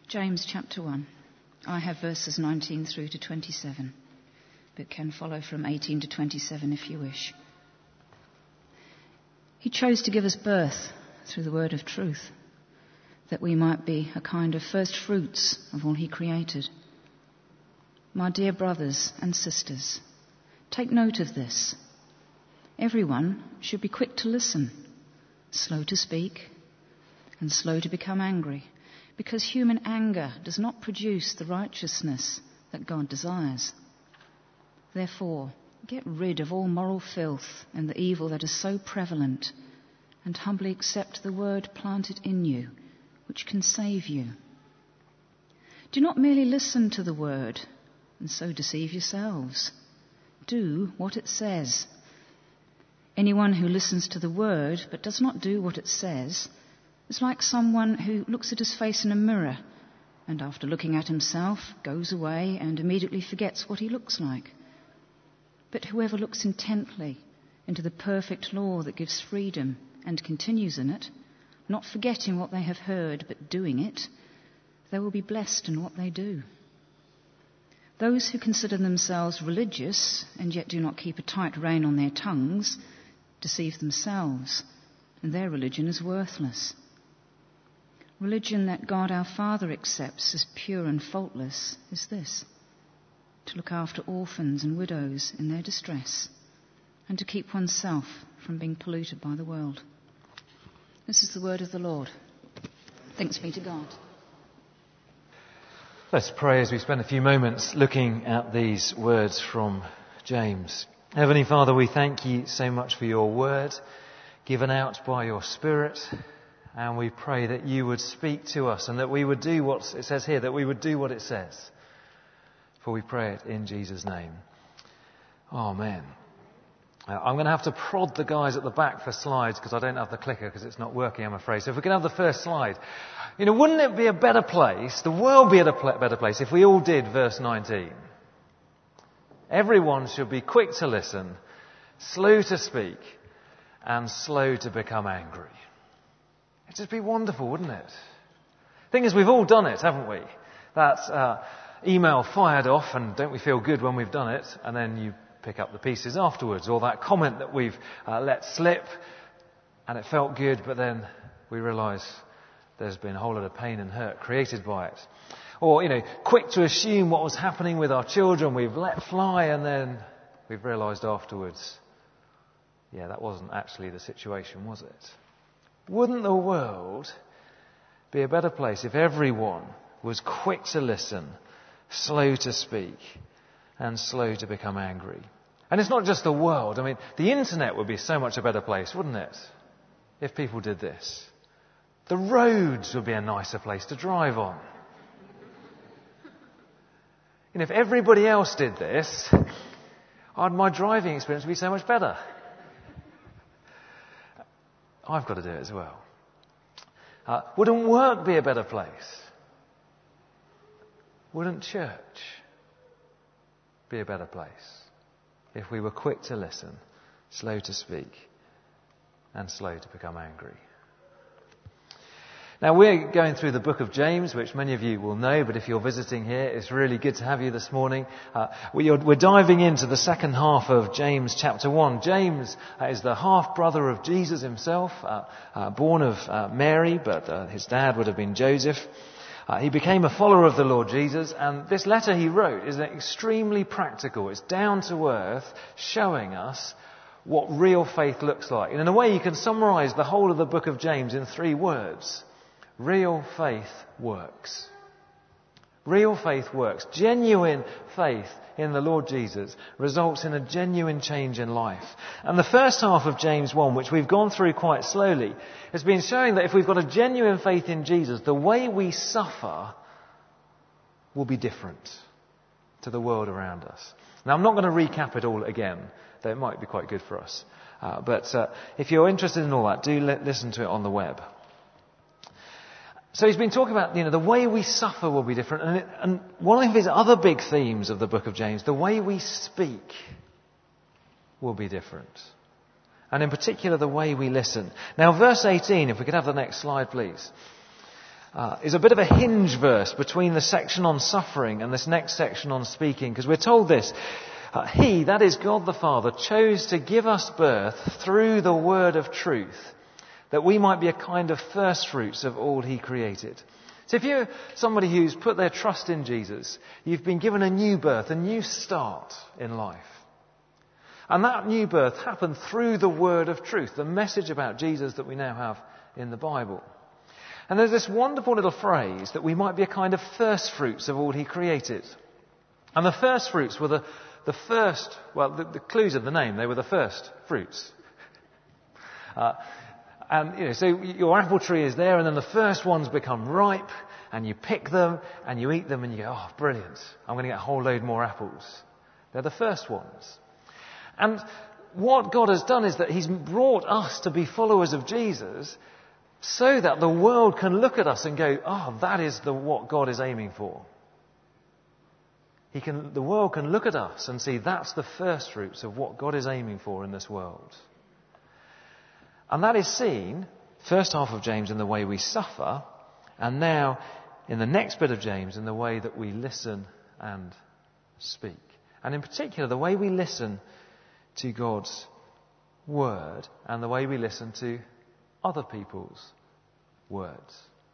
James chapter 1. I have verses 19 through to 27, but can follow from 18 to 27 if you wish. He chose to give us birth through the word of truth, that we might be a kind of first fruits of all he created. My dear brothers and sisters, take note of this. Everyone should be quick to listen, slow to speak, and slow to become angry, because human anger does not produce the righteousness that God desires. Therefore, get rid of all moral filth and the evil that is so prevalent, and humbly accept the word planted in you, which can save you. Do not merely listen to the word and so deceive yourselves. Do what it says. Anyone who listens to the word but does not do what it says is like someone who looks at his face in a mirror and after looking at himself goes away and immediately forgets what he looks like. But whoever looks intently into the perfect law that gives freedom and continues in it, not forgetting what they have heard but doing it, they will be blessed in what they do. Those who consider themselves religious and yet do not keep a tight rein on their tongues deceive themselves, and their religion is worthless. Religion that God our Father accepts as pure and faultless is this: to look after orphans and widows in their distress, and to keep oneself from being polluted by the world. This is the word of the Lord. Thanks be to God. Let's pray as we spend a few moments looking at these words from James. Heavenly Father, we thank you so much for your word given out by your Spirit, and we pray that you would speak to us and that we would do what it says here, that we would do what it says. For we pray it in Jesus' name. Amen. I'm going to have to prod the guys at the back for slides because I don't have the clicker because it's not working, I'm afraid. So if we can have the first slide. Wouldn't it be a better place, the world be a better place, if we all did verse 19? Everyone should be quick to listen, slow to speak, and slow to become angry. It'd just be wonderful, wouldn't it? Thing is, we've all done it, haven't we? That email fired off, and don't we feel good when we've done it? And then you pick up the pieces afterwards. Or that comment that we've let slip, and it felt good, but then we realise there's been a whole lot of pain and hurt created by it. Or, quick to assume what was happening with our children, we've let fly, and then we've realised afterwards, yeah, that wasn't actually the situation, was it? Wouldn't the world be a better place if everyone was quick to listen, slow to speak, and slow to become angry? And it's not just the world. The internet would be so much a better place, wouldn't it, if people did this? The roads would be a nicer place to drive on. If everybody else did this, my driving experience would be so much better. I've got to do it as well. Wouldn't work be a better place? Wouldn't church be a better place if we were quick to listen, slow to speak, and slow to become angry? Now, we're going through the book of James, which many of you will know, but if you're visiting here, it's really good to have you this morning. We're diving into the second half of James chapter 1. James is the half-brother of Jesus himself, born of Mary, but his dad would have been Joseph. He became a follower of the Lord Jesus, and this letter he wrote is extremely practical. It's down to earth, showing us what real faith looks like. And in a way, you can summarise the whole of the book of James in 3 words. Real faith works. Real faith works. Genuine faith in the Lord Jesus results in a genuine change in life. And the first half of James 1, which we've gone through quite slowly, has been showing that if we've got a genuine faith in Jesus, the way we suffer will be different to the world around us. Now, I'm not going to recap it all again, though it might be quite good for us. But if you're interested in all that, do listen to it on the web. So he's been talking about, the way we suffer will be different. And one of his other big themes of the book of James, the way we speak will be different. And in particular, the way we listen. Now, verse 18, if we could have the next slide, please. is a bit of a hinge verse between the section on suffering and this next section on speaking, because we're told this. He, that is God the Father, chose to give us birth through the word of truth, that we might be a kind of first fruits of all he created. So if you're somebody who's put their trust in Jesus, you've been given a new birth, a new start in life. And that new birth happened through the word of truth, the message about Jesus that we now have in the Bible. And there's this wonderful little phrase that we might be a kind of first fruits of all he created. And the first fruits were the first, well, the clues of the name, they were the first fruits. So your apple tree is there, and then the first ones become ripe, and you pick them, and you eat them, and you go, oh, brilliant, I'm going to get a whole load more apples. They're the first ones. And what God has done is that he's brought us to be followers of Jesus so that the world can look at us and go, oh, that is what God is aiming for. The world can look at us and see that's the first fruits of what God is aiming for in this world. And that is seen, first half of James, in the way we suffer, and now in the next bit of James in the way that we listen and speak. And in particular, the way we listen to God's word and the way we listen to other people's words.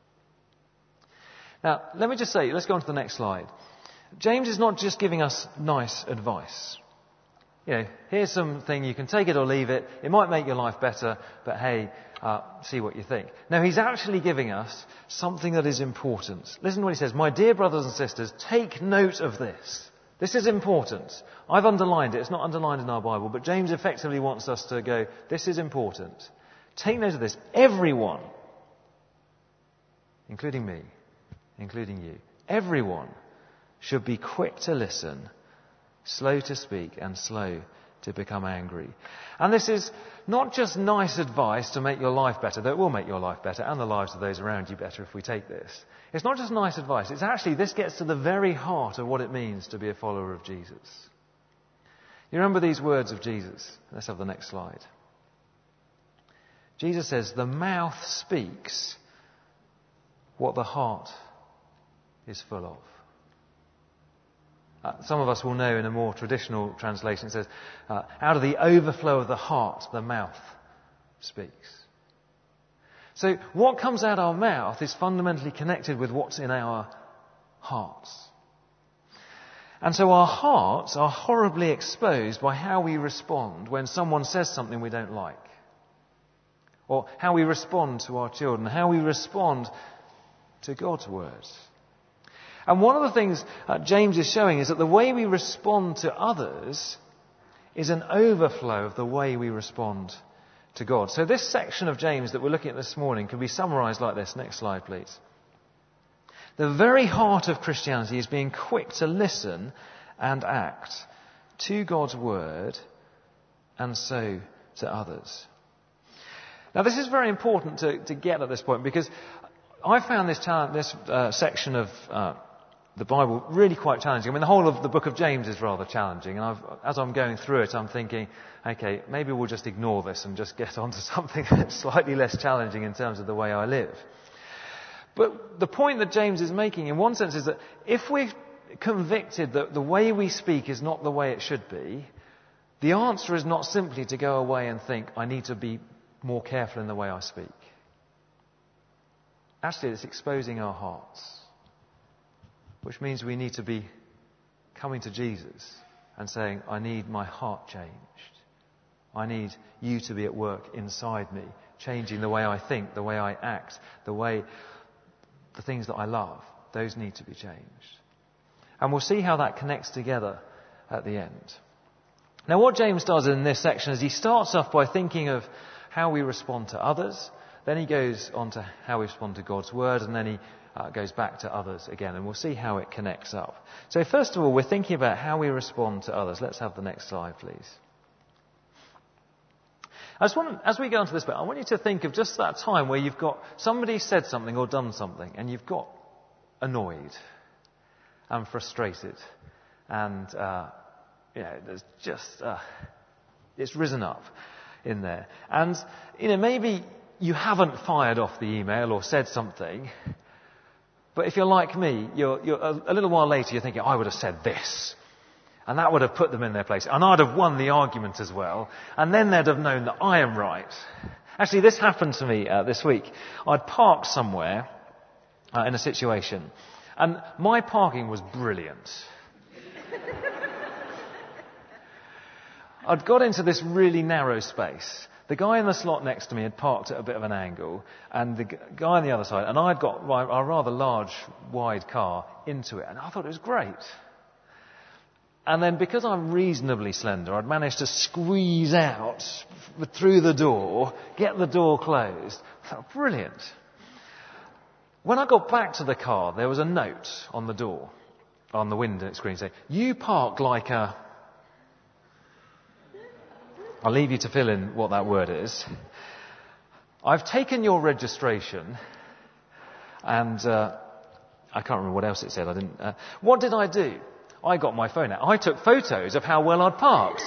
Now, let me just say, let's go on to the next slide. James is not just giving us nice advice. Here's something, you can take it or leave it. It might make your life better, but hey, see what you think. No, he's actually giving us something that is important. Listen to what he says. My dear brothers and sisters, take note of this. This is important. I've underlined it. It's not underlined in our Bible, but James effectively wants us to go, this is important. Take note of this. Everyone, including me, including you, everyone should be quick to listen, slow to speak, and slow to become angry. And this is not just nice advice to make your life better, though it will make your life better and the lives of those around you better if we take this. It's not just nice advice. It's actually, this gets to the very heart of what it means to be a follower of Jesus. You remember these words of Jesus? Let's have the next slide. Jesus says, the mouth speaks what the heart is full of. Some of us will know in a more traditional translation, it says, out of the overflow of the heart, the mouth speaks. So what comes out our mouth is fundamentally connected with what's in our hearts. And so our hearts are horribly exposed by how we respond when someone says something we don't like. Or how we respond to our children, how we respond to God's words. And one of the things James is showing is that the way we respond to others is an overflow of the way we respond to God. So this section of James that we're looking at this morning can be summarized like this. Next slide, please. The very heart of Christianity is being quick to listen and act to God's word and so to others. Now this is very important to get at this point, because I found this section of the Bible really quite challenging. I mean, the whole of the book of James is rather challenging, and as I'm going through it, I'm thinking, okay, maybe we'll just ignore this and just get on to something that's slightly less challenging in terms of the way I live. But the point that James is making, in one sense, is that if we're convicted that the way we speak is not the way it should be, the answer is not simply to go away and think, I need to be more careful in the way I speak. Actually, it's exposing our hearts, which means we need to be coming to Jesus and saying, I need my heart changed. I need you to be at work inside me, changing the way I think, the way I act, the things that I love. Those need to be changed. And we'll see how that connects together at the end. Now, what James does in this section is he starts off by thinking of how we respond to others. Then he goes on to how we respond to God's word, and then he goes back to others again, and we'll see how it connects up. So first of all, we're thinking about how we respond to others. Let's have the next slide, please. As we go into this bit, I want you to think of just that time where you've got somebody said something or done something, and you've got annoyed and frustrated, and there's just it's risen up in there, and maybe you haven't fired off the email or said something, But if you're like me, you're a little while later, you're thinking, I would have said this. And that would have put them in their place. And I'd have won the argument as well. And then they'd have known that I am right. Actually, this happened to me this week. I'd parked somewhere in a situation. And my parking was brilliant. I'd got into this really narrow space. The guy in the slot next to me had parked at a bit of an angle, and the guy on the other side, and I'd got a rather large, wide car into it, and I thought it was great. And then because I'm reasonably slender, I'd managed to squeeze out through the door, get the door closed. I thought, brilliant. When I got back to the car, there was a note on the door, on the window screen saying, you park like a... I'll leave you to fill in what that word is. I've taken your registration, and I can't remember what else it said. I didn't. What did I do? I got my phone out. I took photos of how well I'd parked,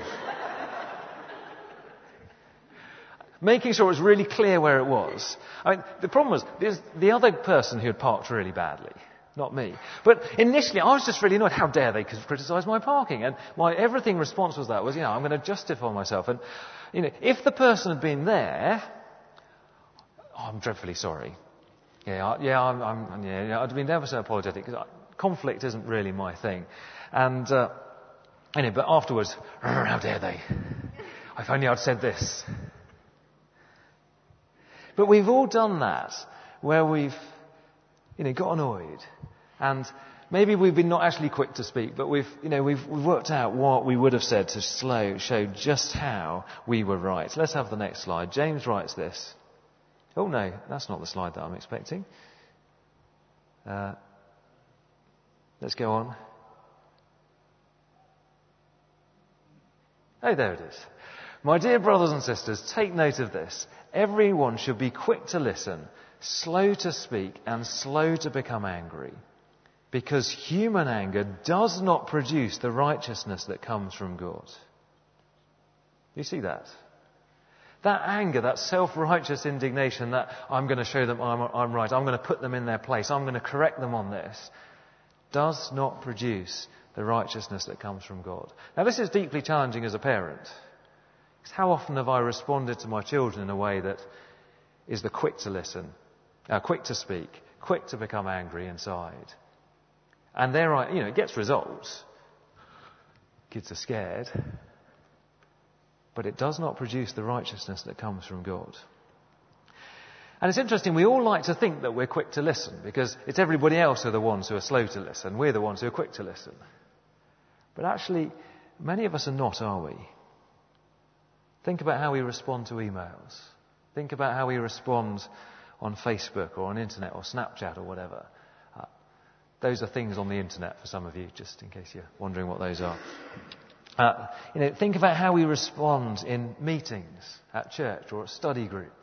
making sure it was really clear where it was. I mean, the problem was the other person who had parked really badly. Not me. But initially, I was just really annoyed. How dare they criticise my parking? And my everything response was I'm going to justify myself. And, if the person had been there, I'm dreadfully sorry. I'd been ever so apologetic, because conflict isn't really my thing. And, but afterwards, how dare they? If only I'd said this. But we've all done that, where we've got annoyed, and maybe we've been not actually quick to speak, but we've worked out what we would have said to show just how we were right. Let's have the next slide. James writes this. Oh no, that's not the slide that I'm expecting. Let's go on. Oh, there it is. My dear brothers and sisters, take note of this. Everyone should be quick to listen, slow to speak, and slow to become angry. Because human anger does not produce the righteousness that comes from God. You see that? That anger, that self-righteous indignation, that I'm going to show them I'm right, I'm going to put them in their place, I'm going to correct them on this, does not produce the righteousness that comes from God. Now, this is deeply challenging as a parent. Because how often have I responded to my children in a way that is the quick to listen, quick to speak, quick to become angry inside? And there it gets results. Kids are scared. But it does not produce the righteousness that comes from God. And it's interesting, we all like to think that we're quick to listen, because it's everybody else who are the ones who are slow to listen. We're the ones who are quick to listen. But actually, many of us are not, are we? Think about how we respond to emails. Think about how we respond on Facebook or on internet or Snapchat or whatever. Those are things on the internet for some of you, just in case you're wondering what those are. Think about how we respond in meetings at church or at study group.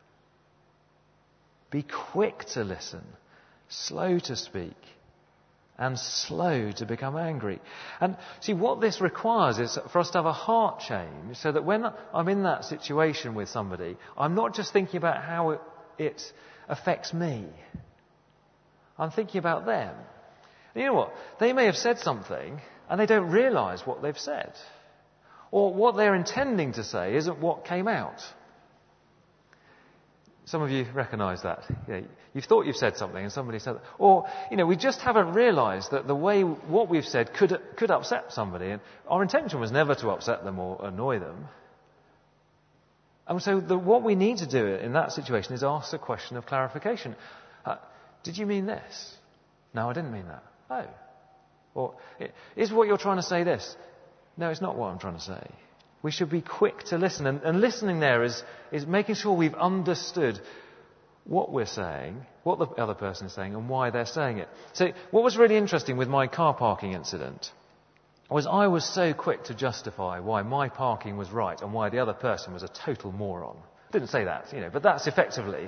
Be quick to listen, slow to speak, and slow to become angry. And see, what this requires is for us to have a heart change, so that when I'm in that situation with somebody, I'm not just thinking about how it affects me. I'm thinking about them. And you know what? They may have said something and they don't realise what they've said. Or what they're intending to say isn't what came out. Some of you recognise that. You've thought you've said something and somebody said that. Or, we just haven't realised that what we've said could upset somebody. And our intention was never to upset them or annoy them. And so what we need to do in that situation is ask a question of clarification. Did you mean this? No, I didn't mean that. Oh. Or, is what you're trying to say this? No, it's not what I'm trying to say. We should be quick to listen. And listening there is making sure we've understood what we're saying, what the other person is saying, and why they're saying it. So what was really interesting with my car parking incident was I was so quick to justify why my parking was right and why the other person was a total moron. I didn't say that, but that's effectively...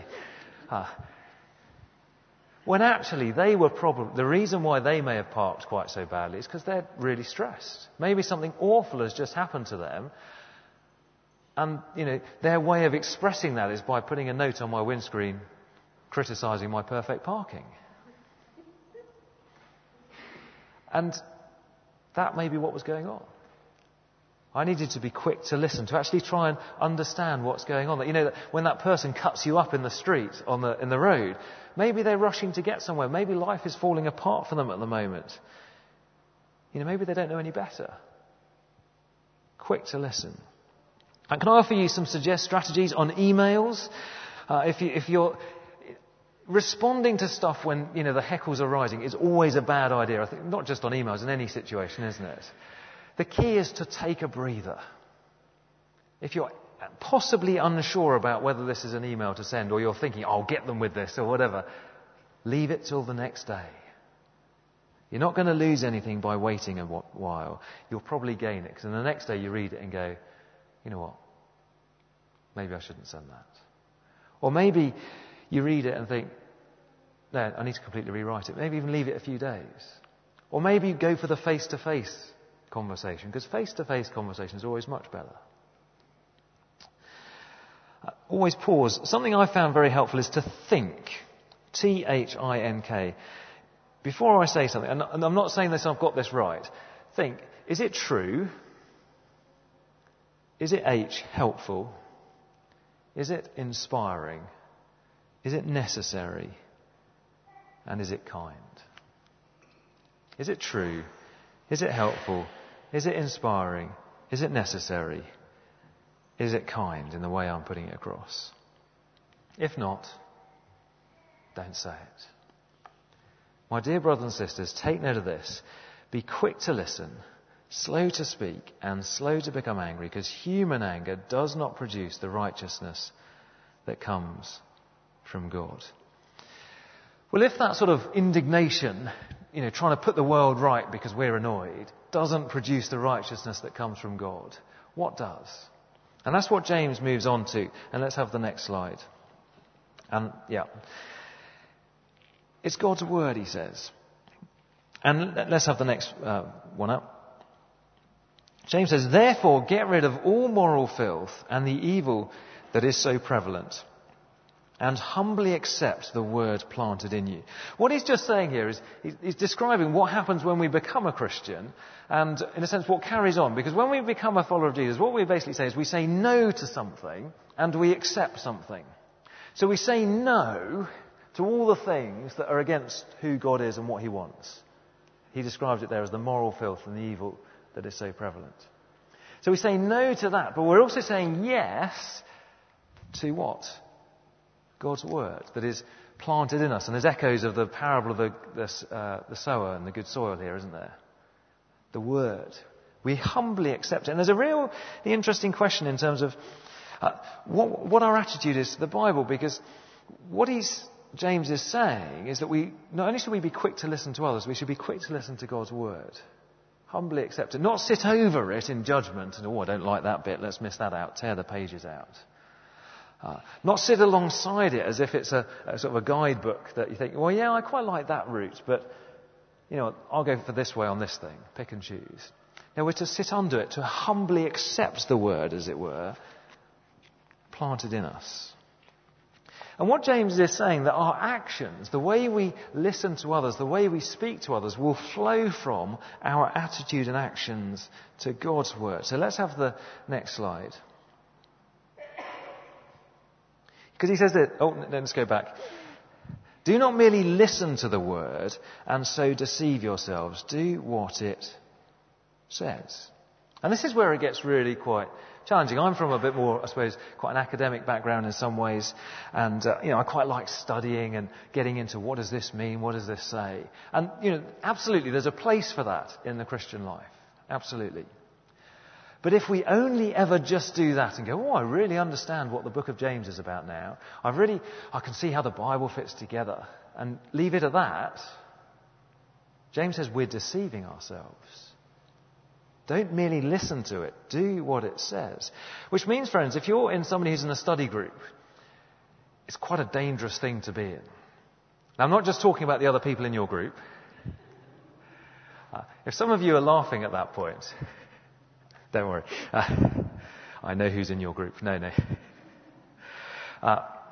when actually the reason why they may have parked quite so badly is because they're really stressed. Maybe something awful has just happened to them. And, their way of expressing that is by putting a note on my windscreen criticising my perfect parking. And that may be what was going on. I needed to be quick to listen, to actually try and understand what's going on. That when that person cuts you up in the street, in the road, maybe they're rushing to get somewhere. Maybe life is falling apart for them at the moment. Maybe they don't know any better. Quick to listen. And can I offer you some strategies on emails? If you're responding to stuff when, the heckles are rising is always a bad idea. I think not just on emails, in any situation, isn't it? The key is to take a breather. If you're possibly unsure about whether this is an email to send, or you're thinking, I'll get them with this, or whatever, leave it till the next day. You're not going to lose anything by waiting a while. You'll probably gain it, because the next day you read it and go, you know what? Maybe I shouldn't send that. Or maybe you read it and think, no, I need to completely rewrite it. Maybe even leave it a few days. Or maybe you go for the face-to-face conversation, because face-to-face conversation is always much better. Always pause. Something I found very helpful is to think. T-H-I-N-K. Before I say something, and I'm not saying this, I've got this right. Think, is it true? Is it H, helpful? Is it inspiring? Is it necessary? And is it kind? Is it true? Is it helpful? Is it inspiring? Is it necessary? Is it kind in the way I'm putting it across? If not, don't say it. My dear brothers and sisters, take note of this. Be quick to listen, slow to speak, and slow to become angry, because human anger does not produce the righteousness that comes from God. Well, if that sort of indignation, trying to put the world right because we're annoyed, doesn't produce the righteousness that comes from God, what does? And that's what James moves on to. And let's have the next slide. And it's God's word, he says. And let's have the next one up. James says, therefore get rid of all moral filth and the evil that is so prevalent, and humbly accept the word planted in you. What he's just saying here is he's describing what happens when we become a Christian, and in a sense what carries on. Because when we become a follower of Jesus, what we basically say is we say no to something and we accept something. So we say no to all the things that are against who God is and what he wants. He describes it there as the moral filth and the evil that is so prevalent. So we say no to that, but we're also saying yes to what? God's word that is planted in us. And there's echoes of the parable of the sower and the good soil here, isn't there? The word. We humbly accept it. And there's the interesting question in terms of what our attitude is to the Bible, because what James is saying is that we not only should we be quick to listen to others, we should be quick to listen to God's word. Humbly accept it. Not sit over it in judgment and, I don't like that bit, let's miss that out, tear the pages out. Not sit alongside it as if it's a sort of a guidebook that you think, well, yeah, I quite like that route, but, I'll go for this way on this thing. Pick and choose. No, we're to sit under it, to humbly accept the word, as it were, planted in us. And what James is saying, that our actions, the way we listen to others, the way we speak to others, will flow from our attitude and actions to God's word. So let's have the next slide. Because he says that, let's go back. Do not merely listen to the word and so deceive yourselves. Do what it says. And this is where it gets really quite challenging. I'm from a bit more, I suppose, quite an academic background in some ways. And, I quite like studying and getting into what does this mean? What does this say? And, absolutely, there's a place for that in the Christian life. Absolutely. But if we only ever just do that and go, I really understand what the book of James is about now. I can see how the Bible fits together, and leave it at that, James says we're deceiving ourselves. Don't merely listen to it. Do what it says. Which means, friends, if you're in somebody who's in a study group, it's quite a dangerous thing to be in. Now, I'm not just talking about the other people in your group. If some of you are laughing at that point, don't worry. I know who's in your group. No.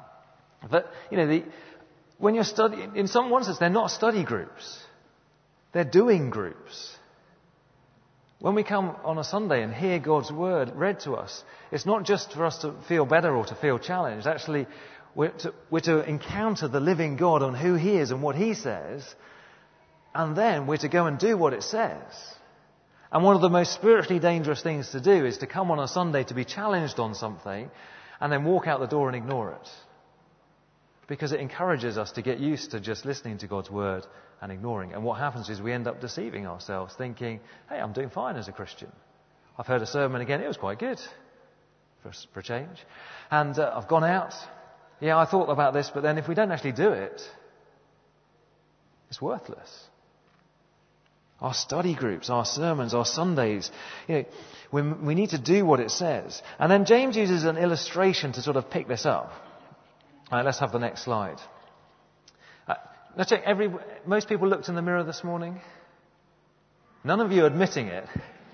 But, when you're studying, in one sense, they're not study groups. They're doing groups. When we come on a Sunday and hear God's word read to us, it's not just for us to feel better or to feel challenged. Actually, we're to encounter the living God on who he is and what he says, and then we're to go and do what it says. And one of the most spiritually dangerous things to do is to come on a Sunday to be challenged on something and then walk out the door and ignore it. Because it encourages us to get used to just listening to God's word and ignoring it. And what happens is we end up deceiving ourselves, thinking, hey, I'm doing fine as a Christian. I've heard a sermon again, it was quite good for a change. And I've gone out, yeah, I thought about this, but then if we don't actually do it, it's worthless. Our study groups, our sermons, our Sundays, we need to do what it says. And then James uses an illustration to sort of pick this up. All right, let's have the next slide. Let's check. Most people looked in the mirror this morning. None of you admitting it.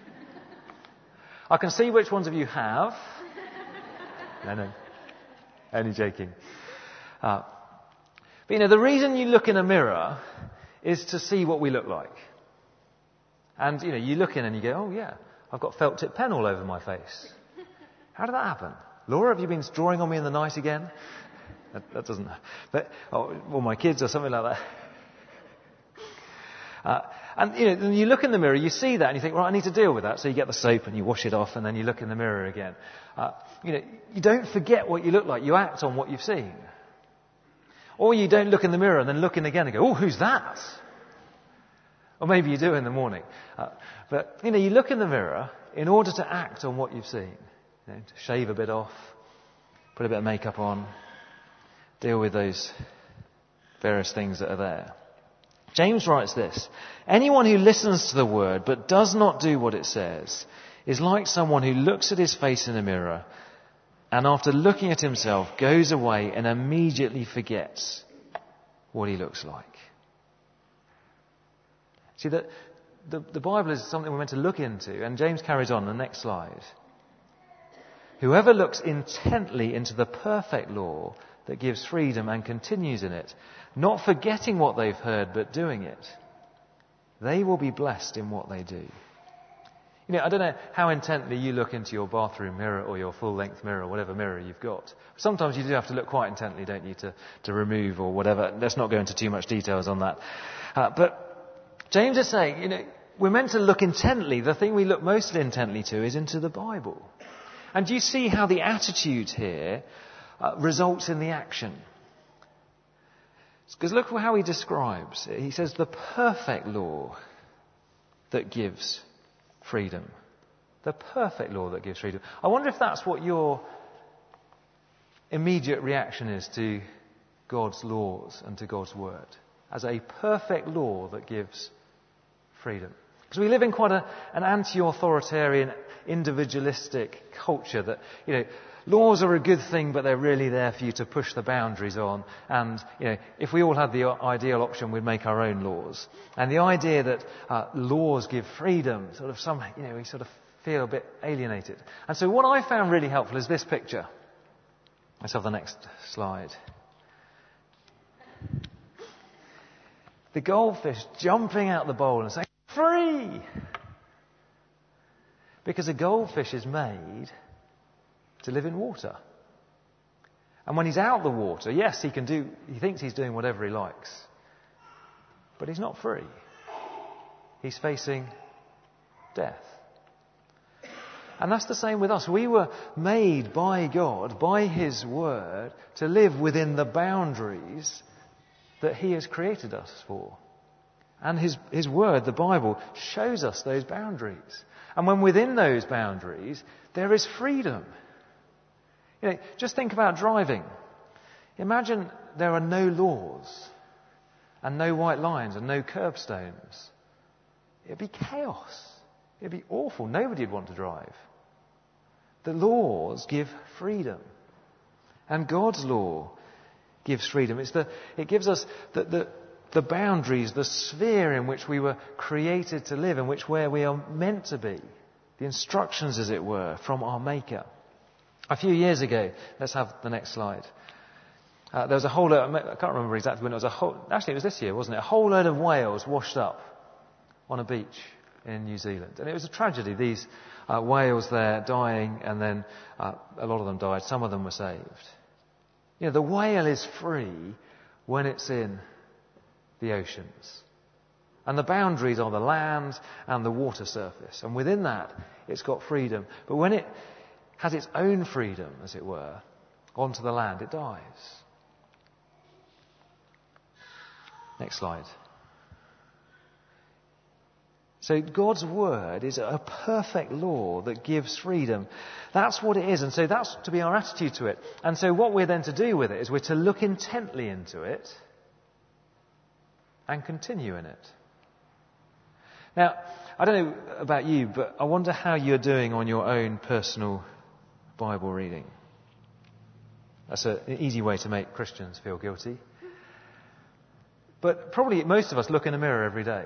I can see which ones of you have. No. Only joking. But the reason you look in a mirror is to see what we look like. And, you look in and you go, oh yeah, I've got felt tip pen all over my face. How did that happen? Laura, have you been drawing on me in the night again? That doesn't... But, or my kids or something like that. And you look in the mirror, you see that, and you think, right, I need to deal with that. So you get the soap and you wash it off, and then you look in the mirror again. You don't forget what you look like. You act on what you've seen. Or you don't look in the mirror and then look in again and go, oh, who's that? Or maybe you do in the morning. But you look in the mirror in order to act on what you've seen. To shave a bit off, put a bit of makeup on, deal with those various things that are there. James writes this: anyone who listens to the word but does not do what it says is like someone who looks at his face in a mirror and after looking at himself goes away and immediately forgets what he looks like. See, the Bible is something we're meant to look into, and James carries on the next slide. Whoever looks intently into the perfect law that gives freedom and continues in it, not forgetting what they've heard but doing it, they will be blessed in what they do. I don't know how intently you look into your bathroom mirror or your full-length mirror or whatever mirror you've got. Sometimes you do have to look quite intently, don't you, to remove or whatever. Let's not go into too much details on that. But James is saying, we're meant to look intently. The thing we look most intently to is into the Bible. And do you see how the attitude here results in the action? Because look how he describes it. He says the perfect law that gives freedom. The perfect law that gives freedom. I wonder if that's what your immediate reaction is to God's laws and to God's word. As a perfect law that gives freedom. Because we live in quite an anti-authoritarian, individualistic culture that, laws are a good thing, but they're really there for you to push the boundaries on. And, if we all had the ideal option, we'd make our own laws. And the idea that laws give freedom, we sort of feel a bit alienated. And so what I found really helpful is this picture. Let's have the next slide. The goldfish jumping out the bowl and saying, free! Because a goldfish is made to live in water. And when he's out the water, yes, he thinks he's doing whatever he likes. But he's not free. He's facing death. And that's the same with us. We were made by God, by his word, to live within the boundaries that he has created us for. And his word, the Bible, shows us those boundaries. And when within those boundaries, there is freedom. Just think about driving. Imagine there are no laws and no white lines and no curbstones. It'd be chaos. It'd be awful. Nobody would want to drive. The laws give freedom. And God's law gives freedom. It gives us the boundaries, the sphere in which we were created to live, in where we are meant to be. The instructions, as it were, from our Maker. A few years ago, let's have the next slide. There was a whole load, I can't remember exactly when it was, actually it was this year, wasn't it? A whole load of whales washed up on a beach in New Zealand. And it was a tragedy. These whales there dying, and then a lot of them died. Some of them were saved. You know, the whale is free when it's in the oceans. And the boundaries are the land and the water surface. And within that, it's got freedom. But when it has its own freedom, as it were, onto the land, it dies. Next slide. So God's word is a perfect law that gives freedom. That's what it is. And so that's to be our attitude to it. And so what we're then to do with it is we're to look intently into it and continue in it. Now, I don't know about you, but I wonder how you're doing on your own personal Bible reading. That's an easy way to make Christians feel guilty. But probably most of us look in a mirror every day.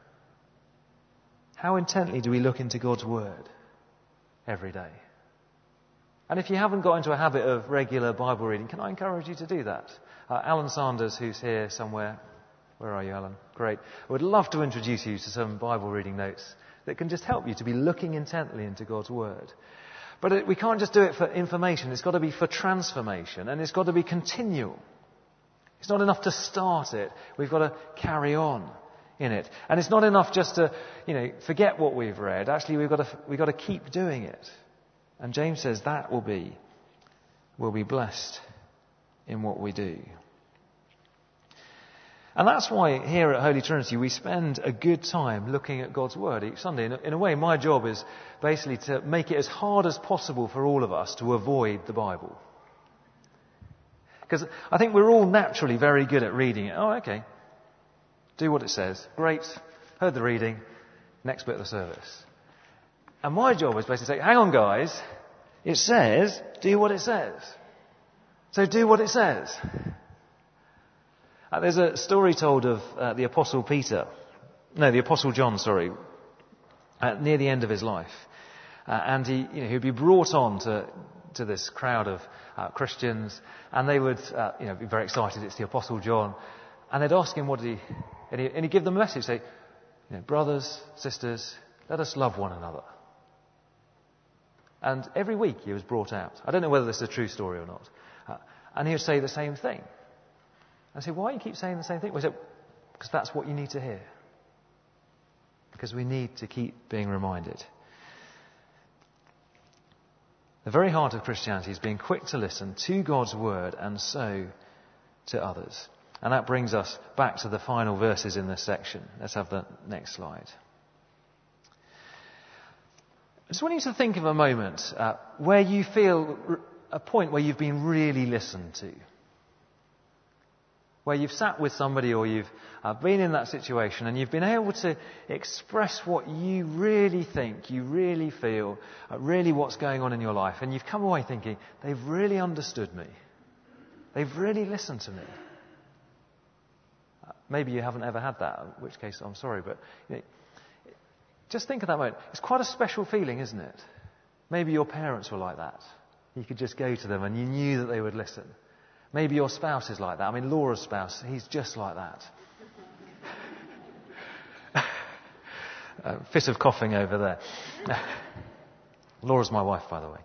How intently do we look into God's word every day? And if you haven't got into a habit of regular Bible reading, can I encourage you to do that? Alan Sanders, who's here somewhere. Where are you, Alan? Great. I would love to introduce you to some Bible reading notes that can just help you to be looking intently into God's word. But we can't just do it for information. It's got to be for transformation, and it's got to be continual. It's not enough to start it. We've got to carry on in it. And it's not enough just to, forget what we've read. Actually, we've got to keep doing it. And James says that we'll be blessed in what we do. And that's why here at Holy Trinity we spend a good time looking at God's word each Sunday. In a way, my job is basically to make it as hard as possible for all of us to avoid the Bible. Because I think we're all naturally very good at reading it. Oh, okay. Do what it says. Great. Heard the reading. Next bit of the service. And my job is basically to say, hang on guys. It says, do what it says. So do what it says. There's a story told of the Apostle John, near the end of his life. And he'd be brought on to this crowd of Christians, and they would be very excited. It's the Apostle John. And they'd ask him, and he'd give them a message, say, brothers, sisters, let us love one another. And every week he was brought out. I don't know whether this is a true story or not. And he would say the same thing. I say, why do you keep saying the same thing? Well, he said, because that's what you need to hear. Because we need to keep being reminded. The very heart of Christianity is being quick to listen to God's word and so to others. And that brings us back to the final verses in this section. Let's have the next slide. I just want you to think of a moment where you feel a point where you've been really listened to. Where you've sat with somebody or you've been in that situation and you've been able to express what you really think, you really feel, really what's going on in your life. And you've come away thinking, they've really understood me. They've really listened to me. Maybe you haven't ever had that, in which case I'm sorry. But just think of that moment. It's quite a special feeling, isn't it? Maybe your parents were like that. You could just go to them and you knew that they would listen. Maybe your spouse is like that. I mean, Laura's spouse, he's just like that. Fit of coughing over there. Laura's my wife, by the way.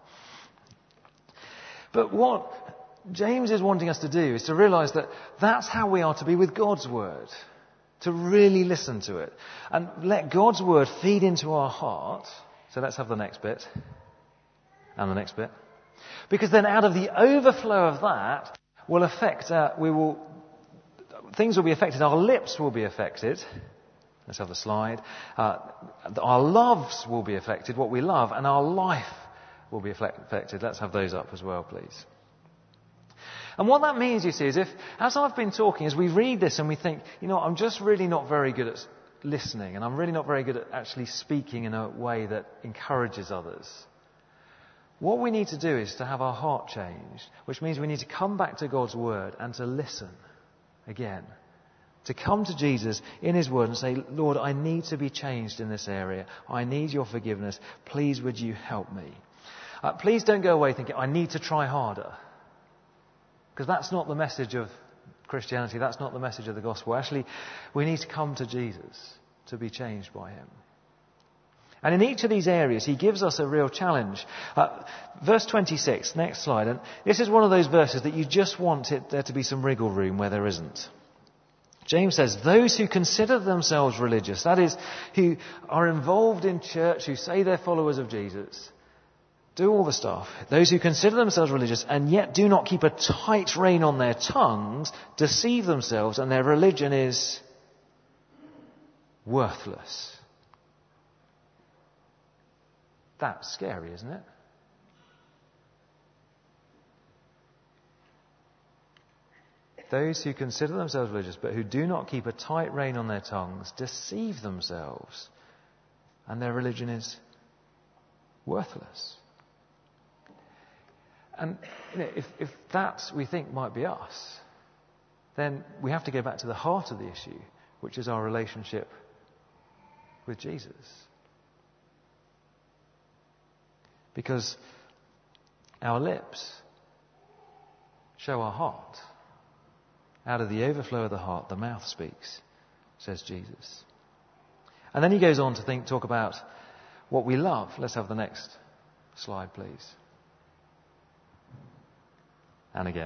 But what James is wanting us to do is to realise that that's how we are to be with God's word. To really listen to it. And let God's word feed into our heart. So let's have the next bit. And the next bit. Because then out of the overflow of that, will affect, things will be affected, our lips will be affected. Let's have the slide. Our loves will be affected, what we love, and our life will be affected. Let's have those up as well, please. And what that means, you see, is as I've been talking, as we read this and we think, I'm just really not very good at listening, and I'm really not very good at actually speaking in a way that encourages others. What we need to do is to have our heart changed, which means we need to come back to God's word and to listen again. To come to Jesus in his word and say, Lord, I need to be changed in this area. I need your forgiveness. Please, would you help me? Please don't go away thinking, I need to try harder. Because that's not the message of Christianity. That's not the message of the gospel. Actually, we need to come to Jesus to be changed by him. And in each of these areas, he gives us a real challenge. Verse 26, next slide. And this is one of those verses that you just want there to be some wriggle room where there isn't. James says, those who consider themselves religious, that is, who are involved in church, who say they're followers of Jesus, do all the stuff. Those who consider themselves religious and yet do not keep a tight rein on their tongues, deceive themselves, and their religion is worthless. That's scary, isn't it? Those who consider themselves religious but who do not keep a tight rein on their tongues deceive themselves, and their religion is worthless. And if that we think might be us, then we have to go back to the heart of the issue, which is our relationship with Jesus. Because our lips show our heart. Out of the overflow of the heart, the mouth speaks, says Jesus. And then he goes on to talk about what we love. Let's have the next slide, please. And again.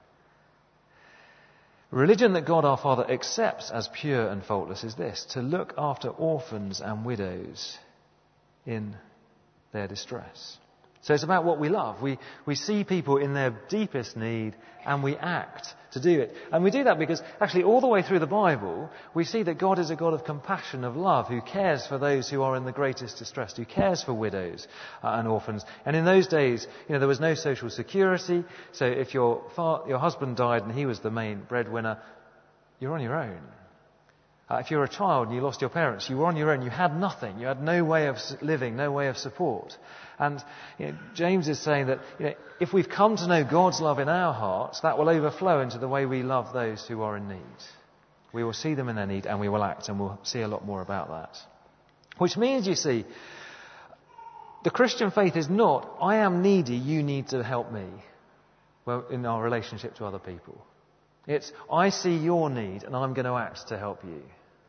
Religion that God our Father accepts as pure and faultless is this: to look after orphans and widows in their distress. So it's about what we love. We see people in their deepest need and we act to do it. And we do that because actually all the way through the Bible we see that God is a God of compassion, of love, who cares for those who are in the greatest distress, who cares for widows and orphans. And in those days, there was no social security. So if your husband died and he was the main breadwinner, you're on your own. If you're a child and you lost your parents, you were on your own. You had nothing. You had no way of living, no way of support. And James is saying that if we've come to know God's love in our hearts, that will overflow into the way we love those who are in need. We will see them in their need and we will act, and we'll see a lot more about that. Which means, you see, the Christian faith is not, I am needy, you need to help me, well, in our relationship to other people. It's, I see your need and I'm going to act to help you.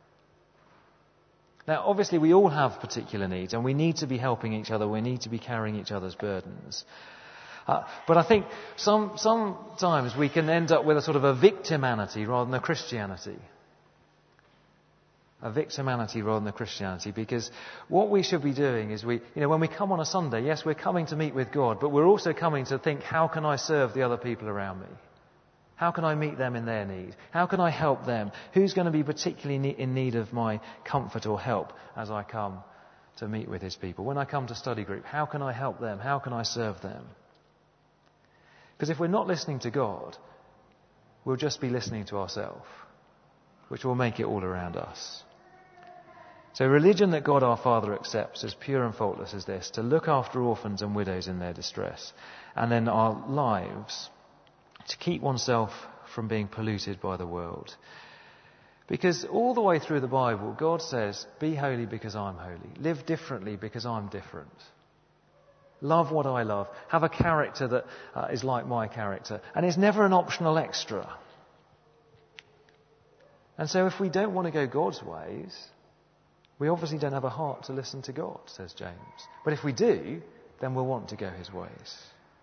Now, obviously, we all have particular needs and we need to be helping each other. We need to be carrying each other's burdens. But I think sometimes we can end up with a sort of a victimanity rather than a Christianity. A victimanity rather than a Christianity, because what we should be doing is when we come on a Sunday, yes, we're coming to meet with God, but we're also coming to think, how can I serve the other people around me? How can I meet them in their need? How can I help them? Who's going to be particularly in need of my comfort or help as I come to meet with his people? When I come to study group, how can I help them? How can I serve them? Because if we're not listening to God, we'll just be listening to ourselves, which will make it all around us. So religion that God our Father accepts as pure and faultless is this: to look after orphans and widows in their distress. And then our lives, to keep oneself from being polluted by the world. Because all the way through the Bible, God says, be holy because I'm holy. Live differently because I'm different. Love what I love. Have a character that is like my character. And it's never an optional extra. And so if we don't want to go God's ways, we obviously don't have a heart to listen to God, says James. But if we do, then we'll want to go his ways.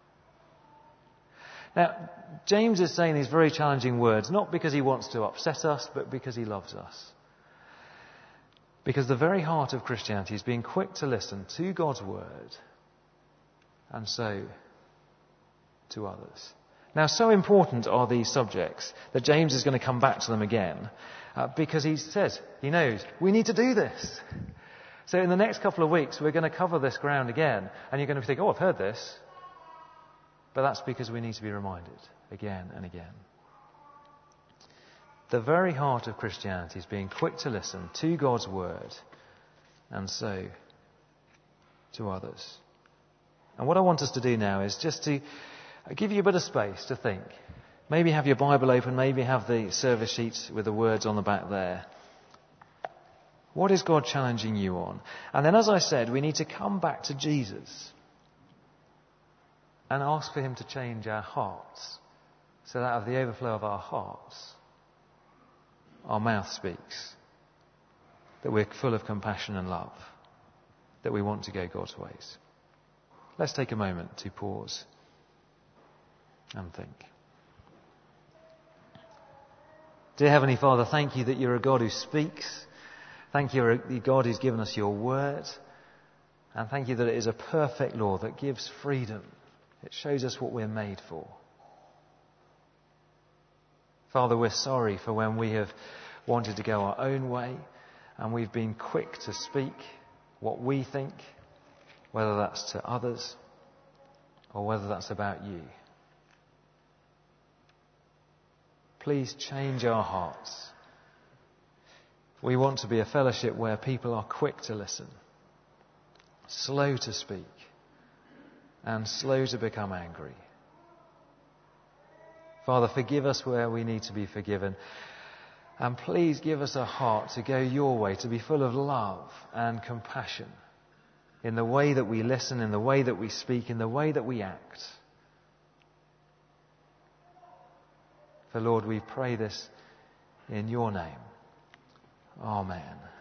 Now, James is saying these very challenging words, not because he wants to upset us, but because he loves us. Because the very heart of Christianity is being quick to listen to God's word, and so to others. Now, so important are these subjects that James is going to come back to them again, because he says, he knows, we need to do this. So in the next couple of weeks, we're going to cover this ground again, and you're going to think, oh, I've heard this. But that's because we need to be reminded again and again. The very heart of Christianity is being quick to listen to God's word, and so to others. And what I want us to do now is just to give you a bit of space to think. Maybe have your Bible open, maybe have the service sheets with the words on the back there. What is God challenging you on? And then, as I said, we need to come back to Jesus and ask for him to change our hearts, so that out of the overflow of our hearts, our mouth speaks. that we're full of compassion and love, that we want to go God's ways. Let's take a moment to pause and think. Dear Heavenly Father, thank you that you're a God who speaks. Thank you, you're a God who's given us your word. And thank you that it is a perfect law that gives freedom. It shows us what we're made for. Father, we're sorry for when we have wanted to go our own way and we've been quick to speak what we think, whether that's to others or whether that's about you. Please change our hearts. We want to be a fellowship where people are quick to listen, slow to speak, and slow to become angry. Father, forgive us where we need to be forgiven. And please give us a heart to go your way, to be full of love and compassion in the way that we listen, in the way that we speak, in the way that we act. For Lord, we pray this in your name. Amen.